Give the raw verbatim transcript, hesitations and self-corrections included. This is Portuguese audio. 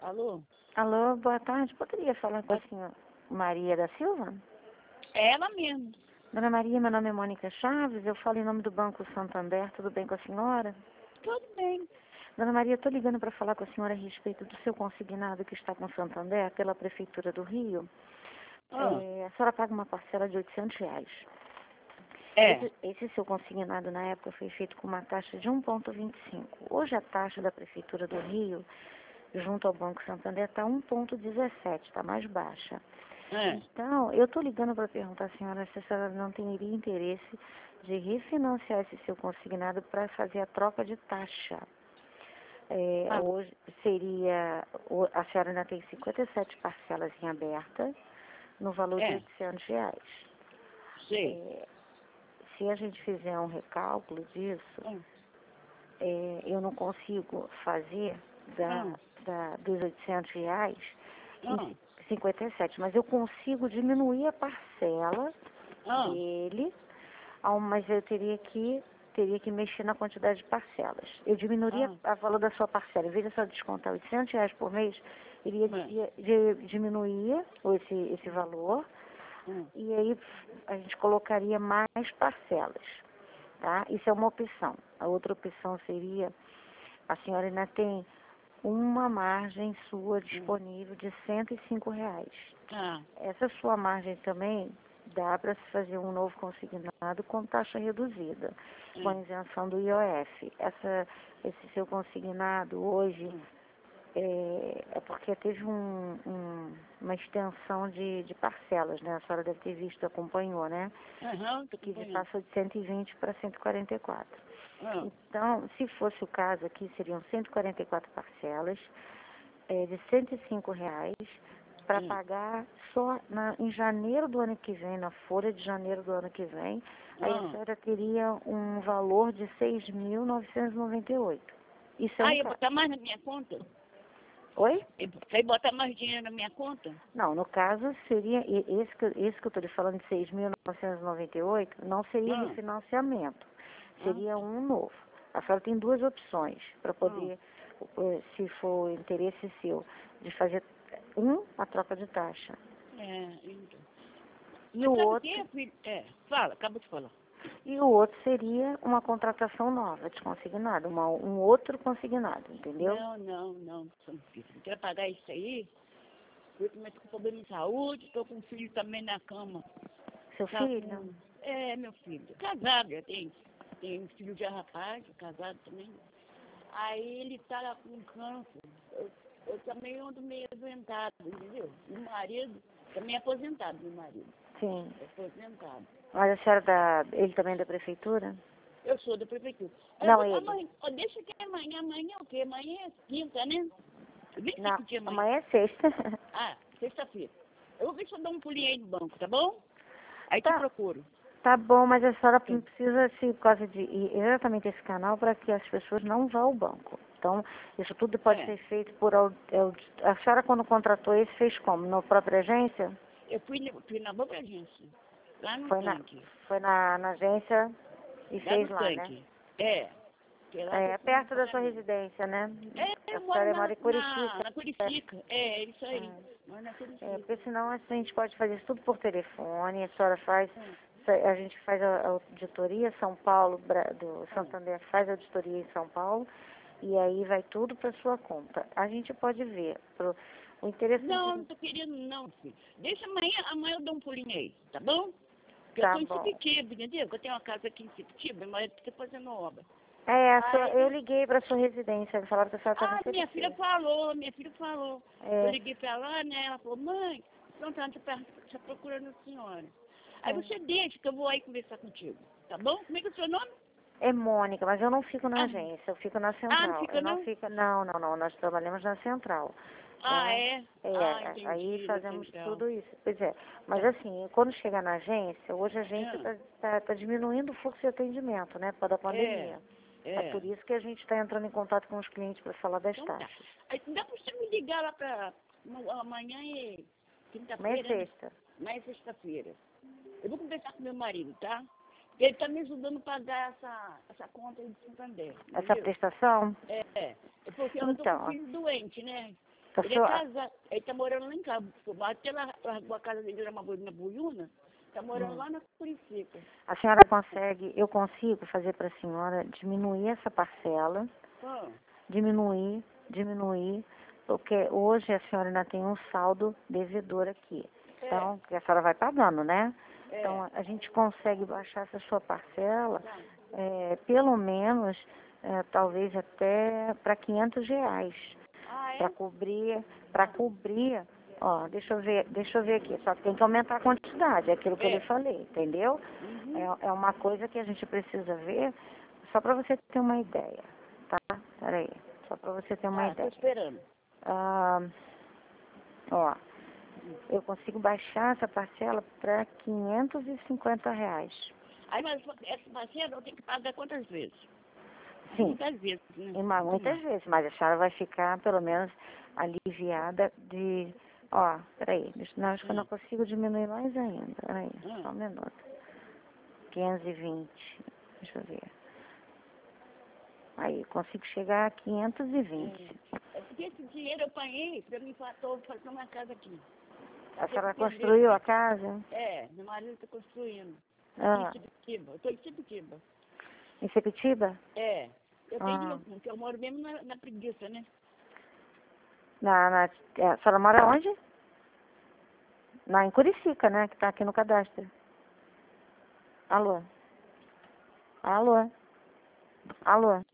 Alô? Alô, boa tarde. Poderia falar com a senhora Maria da Silva? É ela mesmo. Dona Maria, meu nome é Mônica Chaves, eu falo em nome do Banco Santander, tudo bem com a senhora? Tudo bem. Dona Maria, estou ligando para falar com a senhora a respeito do seu consignado que está com o Santander pela Prefeitura do Rio. Ah, É, a senhora paga uma parcela de oitocentos reais. é. Esse, esse seu consignado na época foi feito com uma taxa de um vírgula vinte e cinco. Hoje a taxa da Prefeitura do Rio, junto ao Banco Santander, está um vírgula dezessete, está mais baixa. É. Então, eu estou ligando para perguntar à senhora se a senhora não teria interesse de refinanciar esse seu consignado para fazer a troca de taxa. É, Ah, hoje seria, o- a senhora ainda tem cinquenta e sete parcelas em aberta, no valor de é. oitocentos reais. Sei. É, se a gente fizer um recálculo disso, Hum, é, eu não consigo fazer da, hum, da, dos oitocentos reais em hum, cinquenta e sete, mas eu consigo diminuir a parcela hum, dele, ao- mas eu teria que teria que mexer na quantidade de parcelas. Eu diminuiria hum, a valor da sua parcela. Em vez de só descontar oitocentos reais por mês, iria hum, di- di- diminuir esse, esse valor hum. e aí a gente colocaria mais parcelas, tá? Isso é uma opção. A outra opção seria, a senhora ainda tem uma margem sua disponível de cento e cinco reais. Ah, Essa sua margem também dá para se fazer um novo consignado com taxa reduzida, com a hum, isenção do I O F. Essa, esse seu consignado hoje hum. é, é porque teve um, um- uma extensão de, de parcelas, né? A senhora deve ter visto, acompanhou, né? Aham, tô Que acompanhando. passou de cento e vinte para cento e quarenta e quatro. Ah, Então, se fosse o caso aqui, seriam cento e quarenta e quatro parcelas é, de cento e cinco reais para hum, pagar só na, em janeiro do ano que vem, na folha de janeiro do ano que vem, aí a ah. senhora teria um valor de seis mil novecentos e noventa e oito. Isso é Ah, um ia caso. botar mais na minha conta? Oi? Vai botar mais dinheiro na minha conta? Não, no caso seria, e- esse que, esse que eu estou lhe falando de seis mil novecentos e noventa e oito, não seria Ah, refinanciamento, ah, seria um novo. A senhora tem duas opções para ah. poder, eh, se for interesse seu, de fazer um, a troca de taxa, É, então. e Mas o sabe o que outro, é, filho? É, fala, acaba de falar. e o outro seria uma contratação nova de consignado, uma, um outro consignado, entendeu? Não, não, não, São Filho. Não quero pagar isso aí. Eu também tô com problema de saúde, tô com um filho também na cama. Seu Tá filho? com... É, meu filho. Casado, já tem. Tem um filho de rapaz, casado também. Aí ele tá lá com câncer. Eu, eu também ando meio aposentado, entendeu? Meu marido, também é aposentado, meu marido. Sim. É aposentado. Mas a senhora da, ele também é da prefeitura? Eu sou da prefeitura. Eu Não, vou, ele. amanhã, ó, deixa que é amanhã, amanhã é o quê? Amanhã é quinta, né? Eu nem sei Não, que dia é amanhã. amanhã é sexta. Ah, sexta-feira. Eu vou ver se eu dou um pulinho aí no banco, tá bom? Aí te Tá, procuro. tá bom, mas a senhora Sim. precisa, se, por causa de ir exatamente esse canal, para que as pessoas não vão ao banco. Então, isso tudo pode É, ser feito por... au- au- A senhora, quando contratou esse, fez como? Na própria agência? eu fui, na- fui na boa agência, lá no Foi na, tanque. foi na, na agência e Lá no fez lá, né? tanque. É, que é lá que eu É, fiz o perto da sua pagamento. residência, né? É, A eu moro senhora na, mora em na, Curicica. na Curicica. É, é isso aí. É. Moro na É, Curicica. porque senão assim, a gente pode fazer isso tudo por telefone, a senhora faz, Hum, a gente faz a a auditoria, São Paulo, Bra- do hum. Santander faz a auditoria em São Paulo, e aí vai tudo para sua conta. A gente pode ver, pro, o interessante Não, não tô querendo não, filho. Deixa amanhã, amanhã eu dou um pulinho aí, tá bom? Porque eu tá tô em bom. Sepitiba, entendeu? Que eu tenho uma casa aqui em Sepitiba, meu marido fica fazendo obra. É, a sua, eu Aí, liguei para sua residência, me falaram que a senhora estava ah, em minha filha Curitiba. falou, minha filha falou. Eu É, liguei pra lá, né? Ela falou, mãe, não tá, tá procurando a senhora. Aí é. você deixa que eu vou aí conversar contigo, tá bom? Como é que é o seu nome? É Mônica, mas eu não fico na Ah, agência, eu fico na ah, não central. fica Eu não não? fico, não, não, não, nós trabalhamos na central. Ah, Tá? é? Ah, É, aí entendi, na fazemos central. tudo isso. Pois é, mas Tá. assim, quando chegar na agência, hoje a agência Ah, está tá, tá diminuindo o fluxo de atendimento, né, por causa da é, pandemia. É é. por isso que a gente está entrando em contato com os clientes para falar das Então tá. taxas. Aí dá pra você me ligar lá pra no- amanhã e Amanhã é quinta-feira, né? sexta. Amanhã é sexta-feira. Eu vou conversar com meu marido, tá? Porque ele tá me ajudando a pagar essa, essa conta aí de Santander, Essa entendeu? prestação? É, é porque eu tô com um Então, filho doente, né? A Ele sua- é casado, ele tá morando lá em casa. Até lá, largou a casa dele, era uma na Buiúna, tá morando Hum. lá na Curicica. A senhora consegue, eu consigo fazer para a senhora diminuir essa parcela, Ah, diminuir, diminuir, porque hoje a senhora ainda tem um saldo devedor aqui. É. Então, que a senhora vai pagando, né? é. Então, a gente consegue baixar essa sua parcela, Tá. é, pelo menos, é, talvez até para quinhentos reais, Ah, para é? cobrir, para cobrir, ó, deixa eu ver, deixa eu ver aqui, só que tem que aumentar a quantidade, é aquilo que eu É. lhe falei, entendeu? Uhum. É, é uma coisa que a gente precisa ver, só para você ter uma ideia, tá? Peraí, só para você ter uma Tá, tô ideia. esperando. Ah, ó, eu consigo baixar essa parcela para quinhentos e cinquenta reais. Aí, mas essa parcela eu tenho que pagar quantas vezes? Sim, Muitas vezes, né? e ma- muitas vezes, mas a senhora vai ficar pelo menos aliviada de... Ó, peraí, deixa, não, acho que eu não consigo diminuir mais ainda. Peraí, só um minuto. quinhentos e vinte, deixa eu ver. Aí, consigo chegar a quinhentos e vinte. É porque esse dinheiro eu apanhei pra mim estou fazendo uma casa aqui. A senhora Tem que construiu perder. a casa? É, meu marido está construindo. Ah, Em Sepitiba. Eu estou em Sepitiba. em Sepitiba? É. Eu tenho, Ah. porque eu moro mesmo na, na preguiça, né? Na, na, é, a senhora mora onde? Na, em Curicica, né? Que tá aqui no cadastro. Alô? Alô? Alô?